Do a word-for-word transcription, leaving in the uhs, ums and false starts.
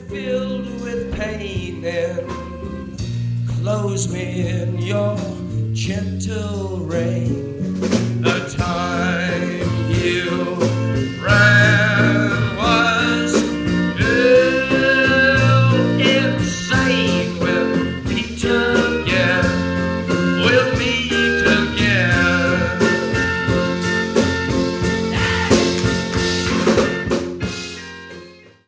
filled with pain and close me in your gentle rain. The time